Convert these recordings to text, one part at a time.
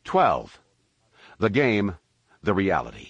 12. The Game, the Reality.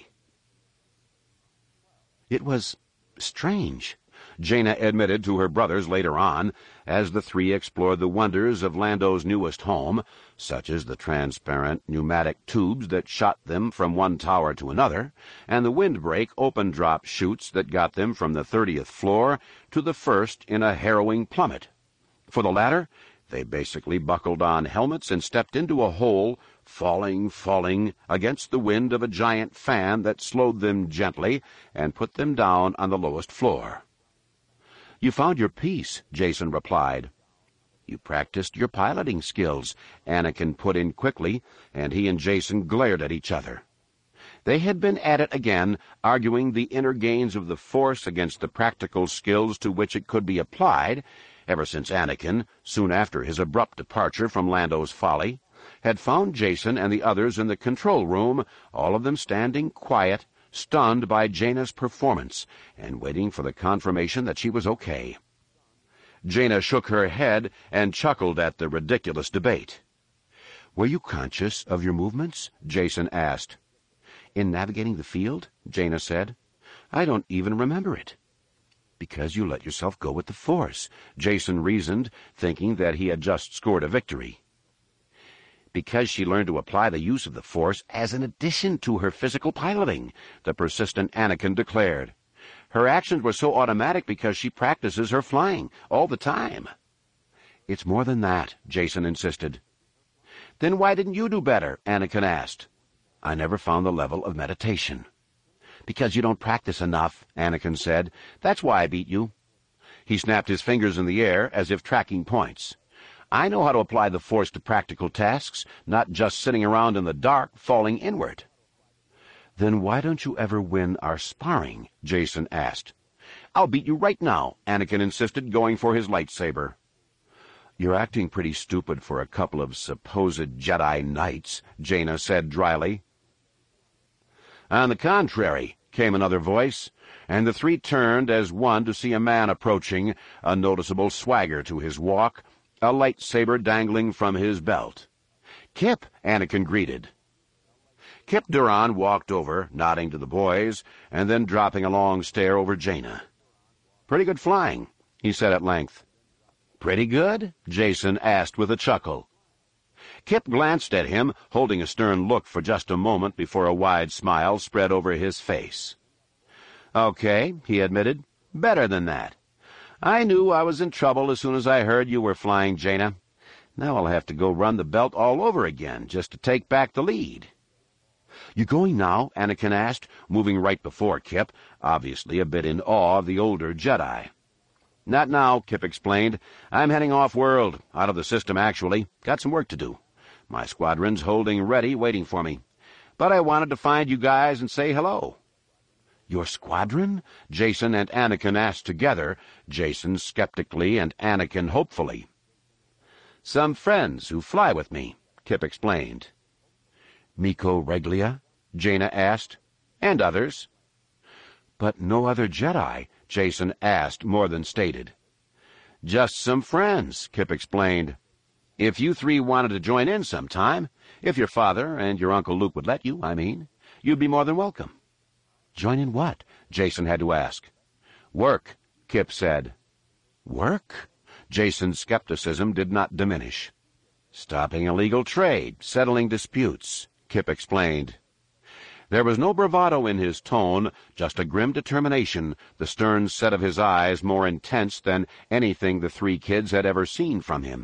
It was strange, Jaina admitted to her brothers later on, as the three explored the wonders of Lando's newest home, such as the transparent pneumatic tubes that shot them from one tower to another, and the windbreak open-drop chutes that got them from the 30th floor to the first in a harrowing plummet. For the latter, they basically buckled on helmets and stepped into a hole, falling against the wind of a giant fan that slowed them gently and put them down on the lowest floor. "You found your piece," Jacen replied. "You practiced your piloting skills," Anakin put in quickly, and he and Jacen glared at each other. They had been at it again, arguing the inner gains of the Force against the practical skills to which it could be applied, ever since Anakin, soon after his abrupt departure from Lando's Folly, had found Jacen and the others in the control room, all of them standing quiet, stunned by Jaina's performance, and waiting for the confirmation that she was okay. Jaina shook her head and chuckled at the ridiculous debate. "Were you conscious of your movements?" Jacen asked. "In navigating the field?" Jaina said. "I don't even remember it." "Because you let yourself go with the Force," Jacen reasoned, thinking that he had just scored a victory. "Because she learned to apply the use of the Force as an addition to her physical piloting," the persistent Anakin declared. "Her actions were so automatic because she practices her flying all the time." "It's more than that," Jacen insisted. "Then why didn't you do better?" Anakin asked. "I never found the level of meditation." "Because you don't practice enough," Anakin said. "That's why I beat you." He snapped his fingers in the air as if tracking points. "I know how to apply the Force to practical tasks, not just sitting around in the dark, falling inward." "Then why don't you ever win our sparring?" Jacen asked. "I'll beat you right now," Anakin insisted, going for his lightsaber. "You're acting pretty stupid for a couple of supposed Jedi Knights," Jaina said dryly. "On the contrary," came another voice, and the three turned as one to see a man approaching, a noticeable swagger to his walk, a lightsaber dangling from his belt. "Kip," Anakin greeted. Kip Duran walked over, nodding to the boys, and then dropping a long stare over Jaina. "Pretty good flying," he said at length. "Pretty good?" Jacen asked with a chuckle. Kip glanced at him, holding a stern look for just a moment before a wide smile spread over his face. "Okay," he admitted. "Better than that. I knew I was in trouble as soon as I heard you were flying, Jaina. Now I'll have to go run the belt all over again just to take back the lead." "You going now?" Anakin asked, moving right before Kip, obviously a bit in awe of the older Jedi. "Not now," Kip explained. "I'm heading off-world, out of the system, actually. Got some work to do. My squadron's holding ready, waiting for me. But I wanted to find you guys and say hello." "Your squadron?" Jacen and Anakin asked together, Jacen skeptically and Anakin hopefully. "Some friends who fly with me," Kip explained. "Miko Reglia?" Jaina asked. "And others." "But no other Jedi?" Jacen asked more than stated. "Just some friends," Kip explained. "If you three wanted to join in sometime, if your father and your Uncle Luke would let you, I mean, you'd be more than welcome." "Join in what?" Jacen had to ask. "Work," Kip said. "Work?" Jacen's skepticism did not diminish. "Stopping illegal trade, settling disputes," Kip explained. There was no bravado in his tone, just a grim determination, the stern set of his eyes more intense than anything the three kids had ever seen from him.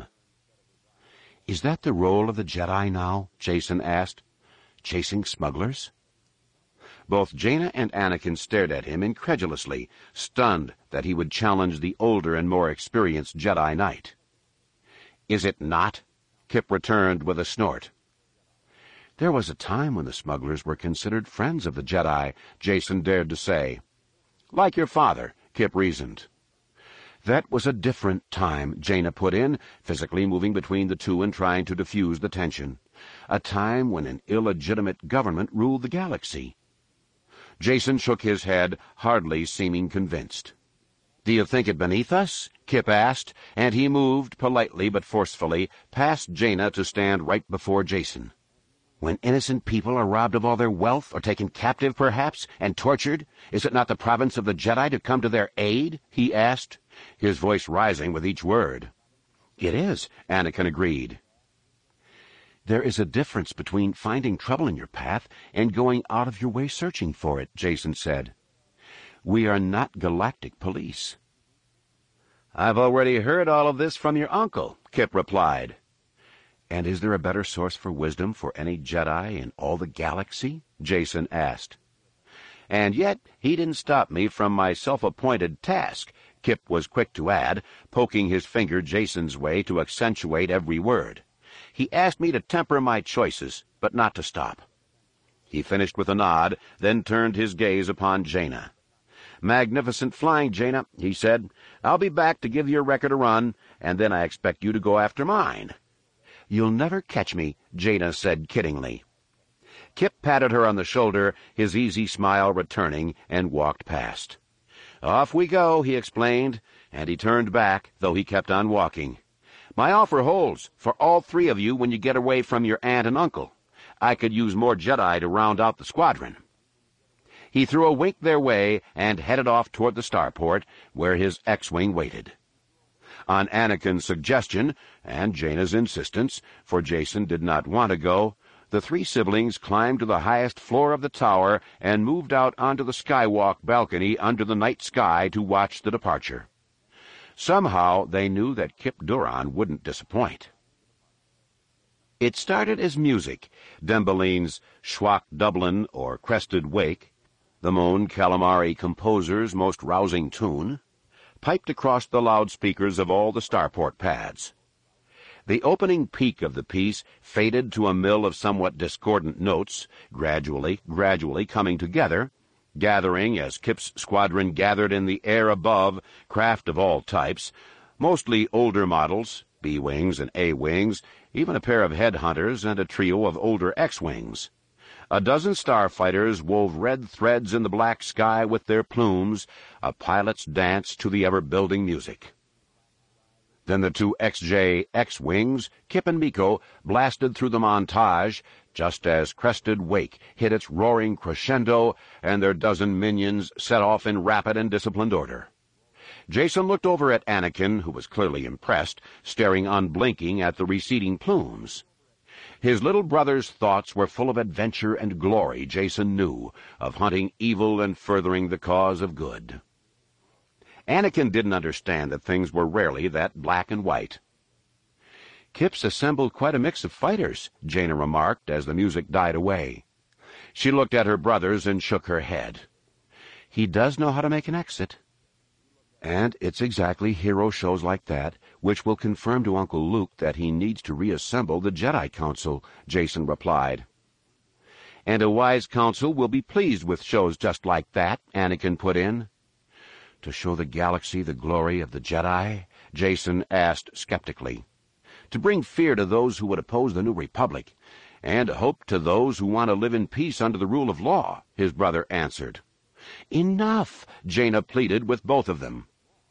"Is that the role of the Jedi now?" Jacen asked. "Chasing smugglers?" Both Jaina and Anakin stared at him incredulously, stunned that he would challenge the older and more experienced Jedi Knight. "Is it not?" Kip returned with a snort. "There was a time when the smugglers were considered friends of the Jedi," Jacen dared to say. "Like your father," Kip reasoned. "That was a different time," Jaina put in, physically moving between the two and trying to diffuse the tension. "A time when an illegitimate government ruled the galaxy." Jacen shook his head, hardly seeming convinced. "Do you think it beneath us?" Kip asked, and he moved, politely but forcefully, past Jaina to stand right before Jacen. When innocent people are robbed of all their wealth, or taken captive, perhaps, and tortured, is it not the province of the Jedi to come to their aid?" he asked, his voice rising with each word. "It is," Anakin agreed. "There is a difference between finding trouble in your path and going out of your way searching for it," Jacen said. "We are not galactic police." "I've already heard all of this from your uncle," Kip replied. "And is there a better source for wisdom for any Jedi in all the galaxy?" Jacen asked. "And yet he didn't stop me from my self-appointed task," Kip was quick to add, poking his finger Jacen's way to accentuate every word. "He asked me to temper my choices, but not to stop." He finished with a nod, then turned his gaze upon Jaina. "Magnificent flying, Jaina," he said. "I'll be back to give your record a run, and then I expect you to go after mine." "You'll never catch me," Jaina said kiddingly. Kip patted her on the shoulder, his easy smile returning, and walked past. "Off we go," he explained, and he turned back, though he kept on walking. "My offer holds for all three of you when you get away from your aunt and uncle. I could use more Jedi to round out the squadron." He threw a wink their way and headed off toward the starport, where his X-Wing waited. On Anakin's suggestion, and Jaina's insistence, for Jacen did not want to go, the three siblings climbed to the highest floor of the tower and moved out onto the skywalk balcony under the night sky to watch the departure. Somehow they knew that Kip Duran wouldn't disappoint. It started as music, Dembeline's Schwach Dublin or Crested Wake, the Mon Calamari composer's most rousing tune, piped across the loudspeakers of all the starport pads. The opening peak of the piece faded to a mill of somewhat discordant notes, gradually coming together, gathering as Kip's squadron gathered in the air above, craft of all types, mostly older models, B-Wings and A-Wings, even a pair of headhunters and a trio of older X-Wings. A dozen starfighters wove red threads in the black sky with their plumes, a pilot's dance to the ever-building music. Then the two XJ X-Wings, Kip and Miko, blasted through the montage, just as Crested Wake hit its roaring crescendo and their dozen minions set off in rapid and disciplined order. Jacen looked over at Anakin, who was clearly impressed, staring unblinking at the receding plumes. His little brother's thoughts were full of adventure and glory, Jacen knew, of hunting evil and furthering the cause of good. Anakin didn't understand that things were rarely that black and white. "Kip's assembled quite a mix of fighters," Jaina remarked as the music died away. She looked at her brothers and shook her head. "He does know how to make an exit." "And it's exactly hero shows like that which will confirm to Uncle Luke that he needs to reassemble the Jedi Council," Jacen replied. "And a wise council will be pleased with shows just like that," Anakin put in. "To show the galaxy the glory of the Jedi?" Jacen asked skeptically. "To bring fear to those who would oppose the new Republic, and hope to those who want to live in peace under the rule of law," his brother answered. "Enough!" Jaina pleaded with both of them.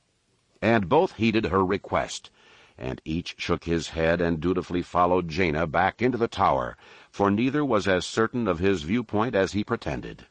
And both heeded her request, and each shook his head and dutifully followed Jaina back into the tower, for neither was as certain of his viewpoint as he pretended.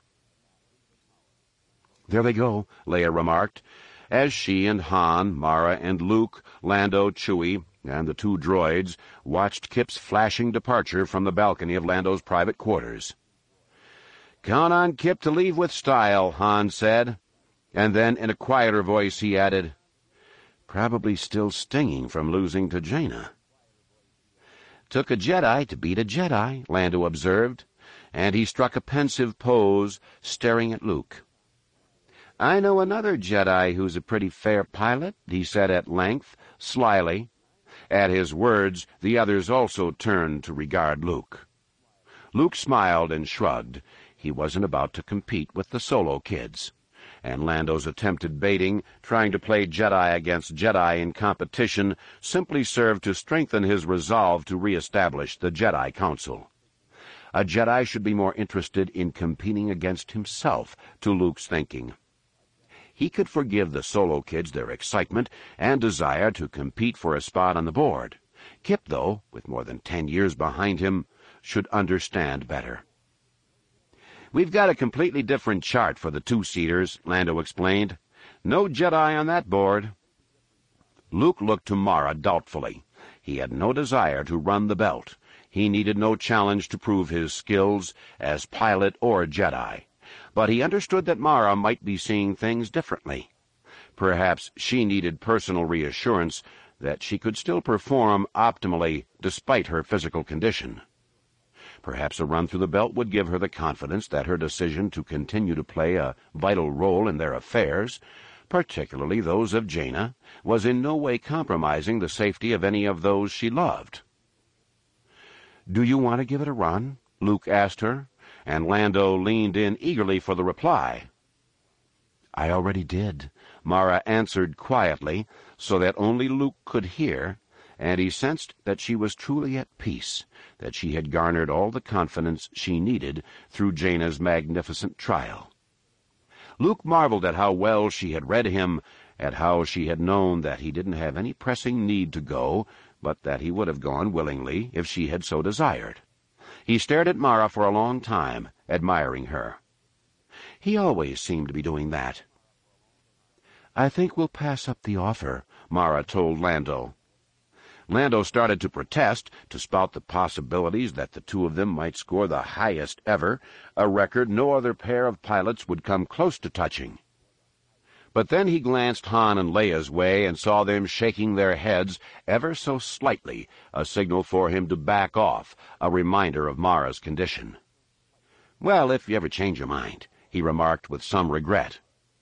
"There they go," Leia remarked, as she and Han, Mara and Luke, Lando, Chewie, and the two droids watched Kip's flashing departure from the balcony of Lando's private quarters. "Count on Kip to leave with style," Han said, and then in a quieter voice he added, "Probably still stinging from losing to Jaina." "Took a Jedi to beat a Jedi," Lando observed, and he struck a pensive pose, staring at Luke. "I know another Jedi who's a pretty fair pilot," he said at length, slyly. At his words, the others also turned to regard Luke. Luke smiled and shrugged. He wasn't about to compete with the Solo kids. And Lando's attempted baiting, trying to play Jedi against Jedi in competition, simply served to strengthen his resolve to reestablish the Jedi Council. A Jedi should be more interested in competing against himself, to Luke's thinking. He could forgive the Solo kids their excitement and desire to compete for a spot on the board. Kip, though, with more than 10 years behind him, should understand better. "We've got a completely different chart for the two-seaters," Lando explained. "No Jedi on that board." Luke looked to Mara doubtfully. He had no desire to run the belt. He needed no challenge to prove his skills as pilot or Jedi. But he understood that Mara might be seeing things differently. Perhaps she needed personal reassurance that she could still perform optimally despite her physical condition. Perhaps a run through the belt would give her the confidence that her decision to continue to play a vital role in their affairs, particularly those of Jaina, was in no way compromising the safety of any of those she loved. "Do you want to give it a run?" Luke asked her, and Lando leaned in eagerly for the reply. "I already did," Mara answered quietly, so that only Luke could hear, and he sensed that she was truly at peace, that she had garnered all the confidence she needed through Jaina's magnificent trial. Luke marveled at how well she had read him, at how she had known that he didn't have any pressing need to go, but that he would have gone willingly if she had so desired. He stared at Mara for a long time, admiring her. He always seemed to be doing that. "I think we'll pass up the offer," Mara told Lando. Lando started to protest, to spout the possibilities that the two of them might score the highest ever, a record no other pair of pilots would come close to touching. But then he glanced Han and Leia's way and saw them shaking their heads ever so slightly, a signal for him to back off, a reminder of Mara's condition. "Well, if you ever change your mind," he remarked with some regret.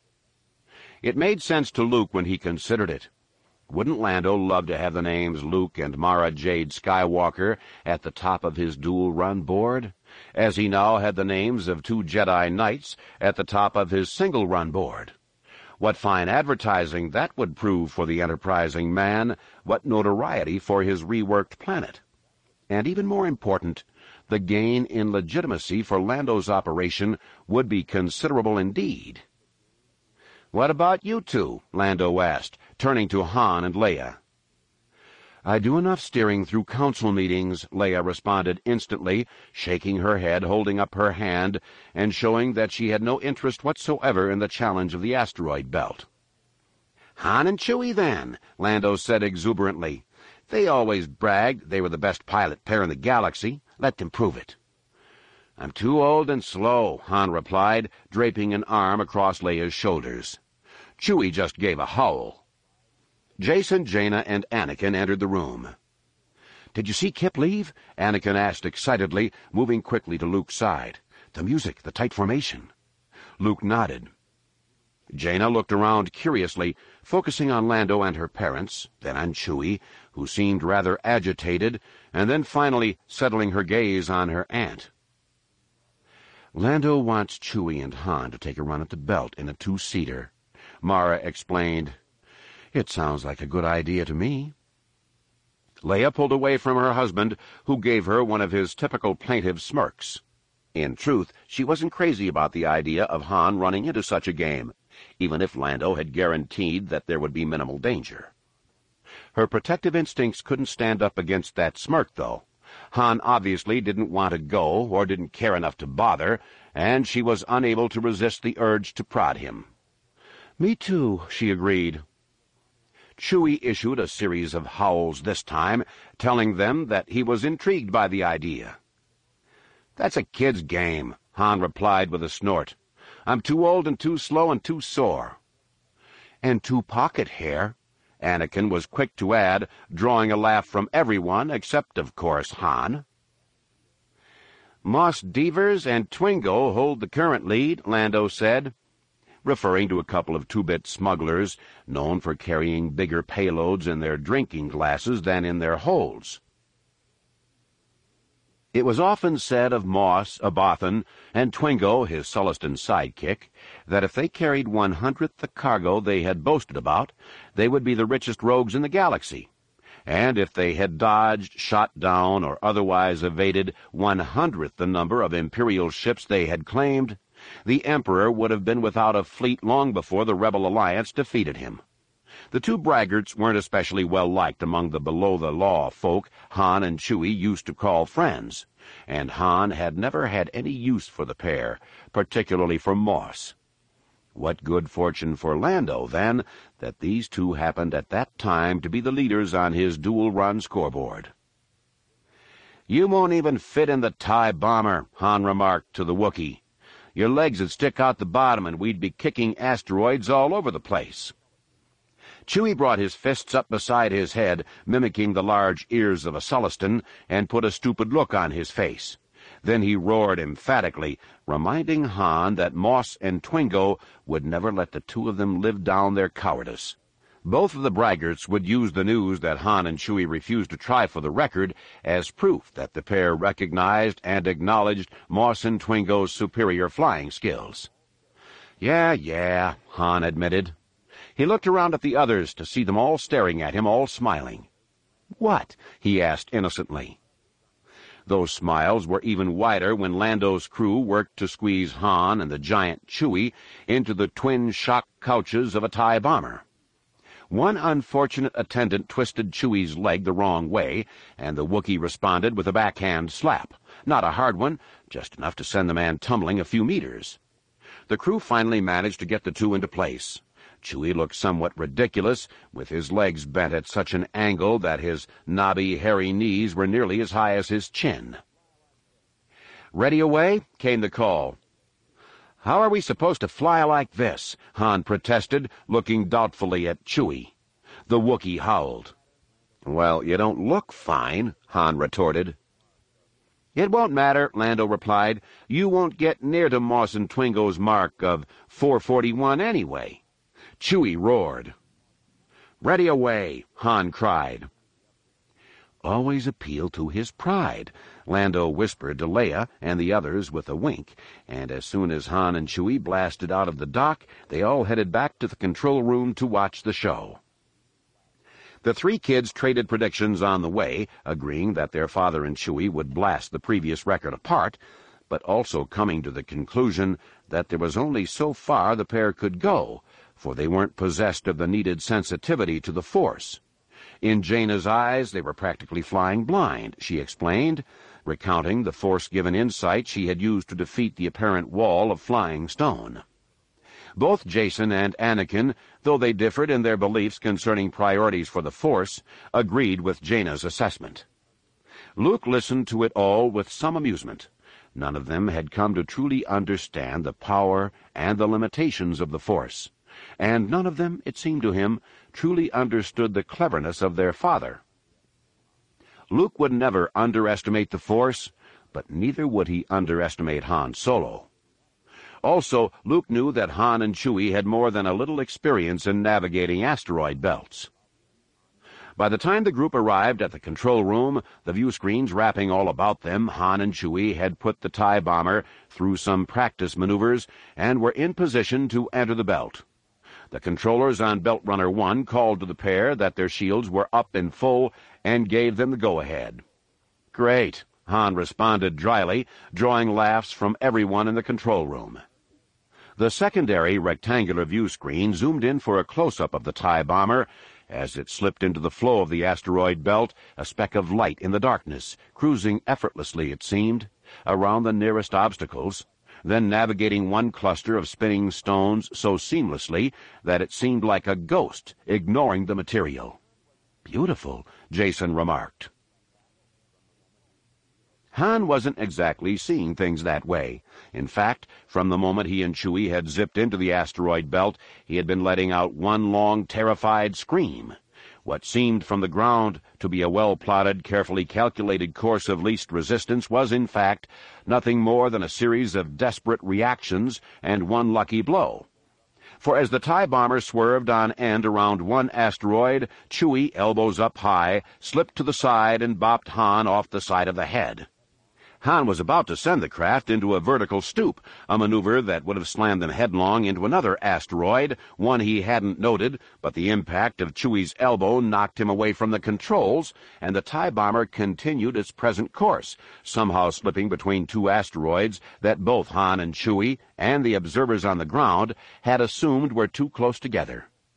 It made sense to Luke when he considered it. Wouldn't Lando love to have the names Luke and Mara Jade Skywalker at the top of his dual-run board, as he now had the names of two Jedi Knights at the top of his single-run board? What fine advertising that would prove for the enterprising man, what notoriety for his reworked planet. And even more important, the gain in legitimacy for Lando's operation would be considerable indeed. "What about you two?" Lando asked, turning to Han and Leia. "I do enough steering through council meetings," Leia responded instantly, shaking her head, holding up her hand, and showing that she had no interest whatsoever in the challenge of the asteroid belt. "Han and Chewie, then," Lando said exuberantly. "They always bragged they were the best pilot pair in the galaxy. Let them prove it." "I'm too old and slow," Han replied, draping an arm across Leia's shoulders. Chewie just gave a howl. Jacen, Jaina, and Anakin entered the room. "Did you see Kip leave?" Anakin asked excitedly, moving quickly to Luke's side. "The music, the tight formation." Luke nodded. Jaina looked around curiously, focusing on Lando and her parents, then on Chewie, who seemed rather agitated, and then finally settling her gaze on her aunt. "Lando wants Chewie and Han to take a run at the belt in a two-seater," Mara explained. "It sounds like a good idea to me." Leia pulled away from her husband, who gave her one of his typical plaintive smirks. In truth, she wasn't crazy about the idea of Han running into such a game, even if Lando had guaranteed that there would be minimal danger. Her protective instincts couldn't stand up against that smirk, though. Han obviously didn't want to go, or didn't care enough to bother, and she was unable to resist the urge to prod him. "Me too," she agreed. Chewie issued a series of howls this time, telling them that he was intrigued by the idea. "That's a kid's game," Han replied with a snort. "I'm too old and too slow and too sore." "And too pocket hair," Anakin was quick to add, drawing a laugh from everyone except, of course, Han. "Moss Devers and Twingo hold the current lead," Lando said, referring to a couple of two-bit smugglers known for carrying bigger payloads in their drinking glasses than in their holds. It was often said of Moss, a Bothan, and Twingo, his Sullustan sidekick, that if they carried 1/100th the cargo they had boasted about, they would be the richest rogues in the galaxy. And if they had dodged, shot down, or otherwise evaded 1/100th the number of Imperial ships they had claimed, the Emperor would have been without a fleet long before the Rebel alliance defeated him. The two braggarts weren't especially well-liked among the below-the-law folk Han and Chewie used to call friends, and Han had never had any use for the pair, particularly for Moss. What good fortune for Lando, then, that these two happened at that time to be the leaders on his dual-run scoreboard. "You won't even fit in the TIE bomber," Han remarked to the Wookiee. "Your legs would stick out the bottom, and we'd be kicking asteroids all over the place." Chewie brought his fists up beside his head, mimicking the large ears of a Sullustan, and put a stupid look on his face. Then he roared emphatically, reminding Han that Moss and Twingo would never let the two of them live down their cowardice. Both of the braggarts would use the news that Han and Chewie refused to try for the record as proof that the pair recognized and acknowledged Moss and Twingo's superior flying skills. Yeah, Han admitted. He looked around at the others to see them all staring at him, all smiling. "What?" he asked innocently. Those smiles were even wider when Lando's crew worked to squeeze Han and the giant Chewie into the twin shock couches of a TIE bomber. One unfortunate attendant twisted Chewie's leg the wrong way, and the Wookiee responded with a backhand slap. Not a hard one, just enough to send the man tumbling a few meters. The crew finally managed to get the two into place. Chewie looked somewhat ridiculous, with his legs bent at such an angle that his knobby, hairy knees were nearly as high as his chin. "Ready away?" came the call. "How are we supposed to fly like this?" Han protested, looking doubtfully at Chewie. The Wookiee howled. "Well, you don't look fine," Han retorted. "It won't matter," Lando replied. "You won't get near to Moss and Twingo's mark of 441 anyway." Chewie roared. "Ready away," Han cried. "Always appeal to his pride," Lando whispered to Leia and the others with a wink, and as soon as Han and Chewie blasted out of the dock, they all headed back to the control room to watch the show. The three kids traded predictions on the way, agreeing that their father and Chewie would blast the previous record apart, but also coming to the conclusion that there was only so far the pair could go, for they weren't possessed of the needed sensitivity to the Force. In Jaina's eyes, they were practically flying blind, she explained, recounting the Force-given insight she had used to defeat the apparent wall of flying stone. Both Jacen and Anakin, though they differed in their beliefs concerning priorities for the Force, agreed with Jaina's assessment. Luke listened to it all with some amusement. None of them had come to truly understand the power and the limitations of the Force, and none of them, it seemed to him, truly understood the cleverness of their father. Luke would never underestimate the Force, but neither would he underestimate Han Solo. Also, Luke knew that Han and Chewie had more than a little experience in navigating asteroid belts. By the time the group arrived at the control room, the view screens wrapping all about them, Han and Chewie had put the TIE bomber through some practice maneuvers and were in position to enter the belt. The controllers on Belt Runner 1 called to the pair that their shields were up and full and gave them the go-ahead. "Great," Han responded dryly, drawing laughs from everyone in the control room. The secondary rectangular view screen zoomed in for a close-up of the TIE bomber as it slipped into the flow of the asteroid belt, a speck of light in the darkness, cruising effortlessly, it seemed, around the nearest obstacles, then navigating one cluster of spinning stones so seamlessly that it seemed like a ghost, ignoring the material. "Beautiful," Jacen remarked. Han wasn't exactly seeing things that way. In fact, from the moment he and Chewie had zipped into the asteroid belt, he had been letting out one long, terrified scream. What seemed from the ground to be a well-plotted, carefully calculated course of least resistance was, in fact, nothing more than a series of desperate reactions and one lucky blow. For as the TIE bomber swerved on end around one asteroid, Chewie, elbows up high, slipped to the side and bopped Han off the side of the head. Han was about to send the craft into a vertical stoop, a maneuver that would have slammed them headlong into another asteroid, one he hadn't noted, but the impact of Chewie's elbow knocked him away from the controls, and the TIE bomber continued its present course, somehow slipping between two asteroids that both Han and Chewie and the observers on the ground had assumed were too close together.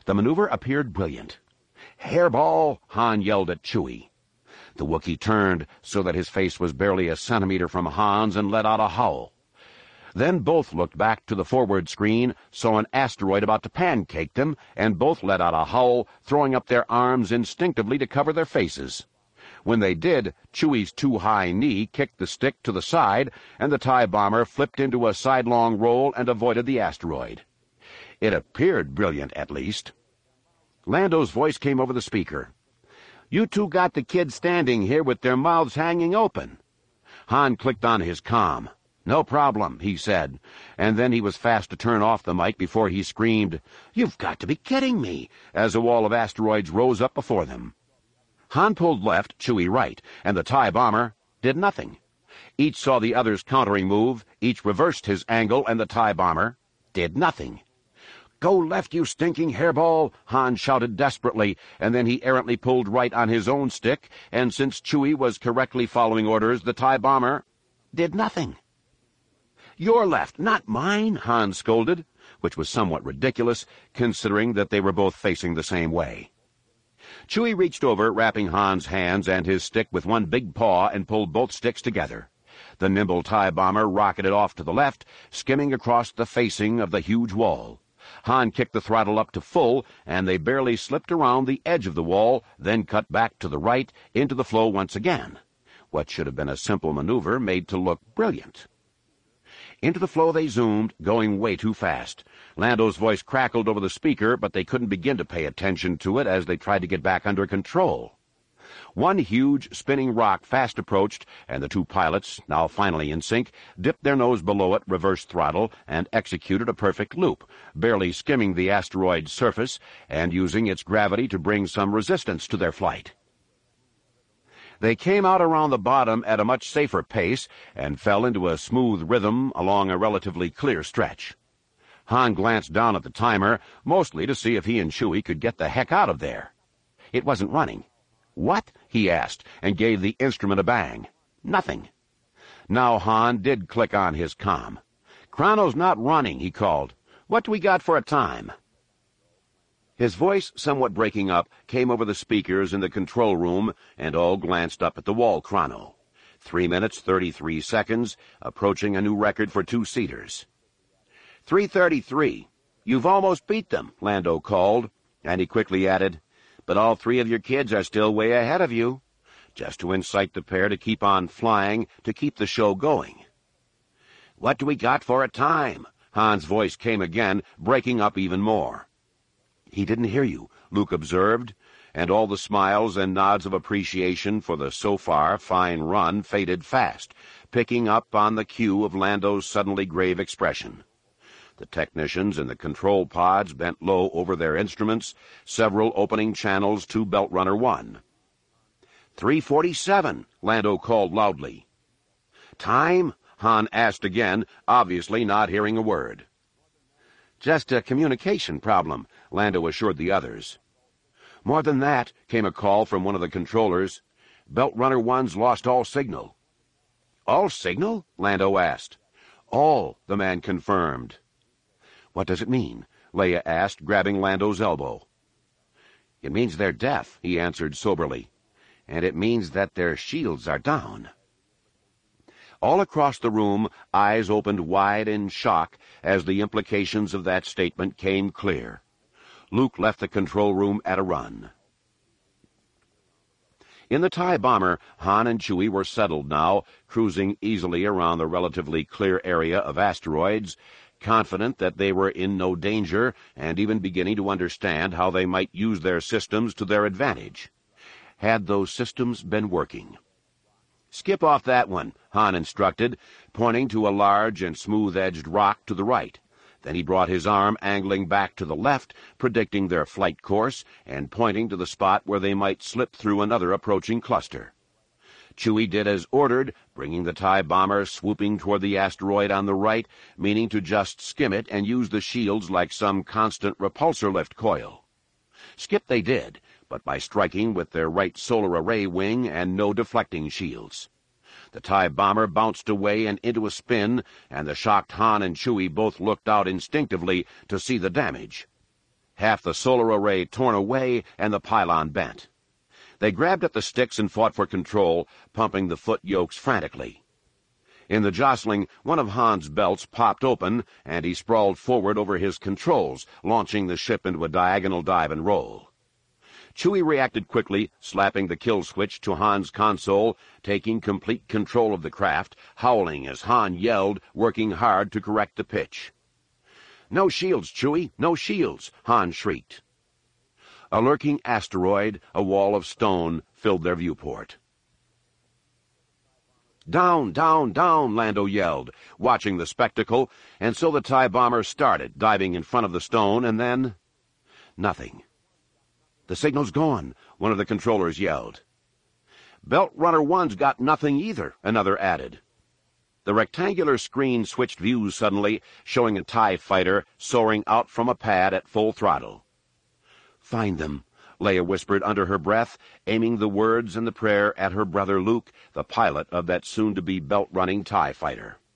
The maneuver appeared brilliant. "Hairball!" Han yelled at Chewie. The Wookiee turned so that his face was barely a centimeter from Han's and let out a howl. Then both looked back to the forward screen, saw an asteroid about to pancake them, and both let out a howl, throwing up their arms instinctively to cover their faces. When they did, Chewie's too-high knee kicked the stick to the side, and the TIE bomber flipped into a sidelong roll and avoided the asteroid. It appeared brilliant, at least. Lando's voice came over the speaker. "You two got the kids standing here with their mouths hanging open." Han clicked on his comm. "No problem," he said, and then he was fast to turn off the mic before he screamed, "You've got to be kidding me," as a wall of asteroids rose up before them. Han pulled left, Chewie right, and the TIE bomber did nothing. Each saw the other's countering move, each reversed his angle, and the TIE bomber did nothing. "Go left, you stinking hairball!" Han shouted desperately, and then he errantly pulled right on his own stick, and since Chewie was correctly following orders, the TIE bomber did nothing. "Your left, not mine," Han scolded, which was somewhat ridiculous, considering that they were both facing the same way. Chewie reached over, wrapping Han's hands and his stick with one big paw, and pulled both sticks together. The nimble TIE bomber rocketed off to the left, skimming across the facing of the huge wall. Han kicked the throttle up to full, and they barely slipped around the edge of the wall, then cut back to the right, into the flow once again. What should have been a simple maneuver made to look brilliant. Into the flow they zoomed, going way too fast. Lando's voice crackled over the speaker, but they couldn't begin to pay attention to it as they tried to get back under control. One huge, spinning rock fast approached, and the two pilots, now finally in sync, dipped their nose below it, reversed throttle, and executed a perfect loop, barely skimming the asteroid's surface and using its gravity to bring some resistance to their flight. They came out around the bottom at a much safer pace and fell into a smooth rhythm along a relatively clear stretch. Han glanced down at the timer, mostly to see if he and Chewie could get the heck out of there. It wasn't running. "What?" he asked, and gave the instrument a bang. Nothing. Now Han did click on his comm. "Chrono's not running," he called. "What do we got for a time?" His voice, somewhat breaking up, came over the speakers in the control room, and all glanced up at the wall chrono. 3 minutes, 33 seconds, approaching a new record for two-seaters. 3:33. "You've almost beat them," Lando called, and he quickly added, "But all three of your kids are still way ahead of you," just to incite the pair to keep on flying, to keep the show going. "What do we got for a time?" Han's voice came again, breaking up even more. "He didn't hear you," Luke observed, and all the smiles and nods of appreciation for the so far fine run faded fast, picking up on the cue of Lando's suddenly grave expression. The technicians in the control pods bent low over their instruments, several opening channels to Belt Runner 1. 3:47, Lando called loudly. "Time?" Han asked again, obviously not hearing a word. "Just a communication problem," Lando assured the others. "More than that," came a call from one of the controllers. "Belt Runner 1's lost all signal." "All signal?" Lando asked. "All," the man confirmed. "What does it mean?" Leia asked, grabbing Lando's elbow. "It means they're deaf," he answered soberly. "And it means that their shields are down." All across the room, eyes opened wide in shock as the implications of that statement came clear. Luke left the control room at a run. In the TIE bomber, Han and Chewie were settled now, cruising easily around the relatively clear area of asteroids, confident that they were in no danger and even beginning to understand how they might use their systems to their advantage. Had those systems been working? "Skip off that one," Han instructed, pointing to a large and smooth-edged rock to the right. Then he brought his arm angling back to the left, predicting their flight course, and pointing to the spot where they might slip through another approaching cluster. Chewie did as ordered, bringing the TIE bomber swooping toward the asteroid on the right, meaning to just skim it and use the shields like some constant repulsor lift coil. Skip they did, but by striking with their right solar array wing and no deflecting shields. The TIE bomber bounced away and into a spin, and the shocked Han and Chewie both looked out instinctively to see the damage. half the solar array torn away and the pylon bent. They grabbed at the sticks and fought for control, pumping the foot yokes frantically. In the jostling, one of Han's belts popped open, and he sprawled forward over his controls, launching the ship into a diagonal dive and roll. Chewie reacted quickly, slapping the kill switch to Han's console, taking complete control of the craft, howling as Han yelled, working hard to correct the pitch. "No shields, Chewie, no shields!" Han shrieked. A lurking asteroid, a wall of stone, filled their viewport. "Down, down, down," Lando yelled, watching the spectacle, and so the TIE bomber started, diving in front of the stone, and then nothing. "The signal's gone," one of the controllers yelled. "Belt Runner 1's got nothing either," another added. The rectangular screen switched views suddenly, showing a TIE fighter soaring out from a pad at full throttle. "Find them," Leia whispered under her breath, aiming the words and the prayer at her brother Luke, the pilot of that soon-to-be belt-running TIE fighter.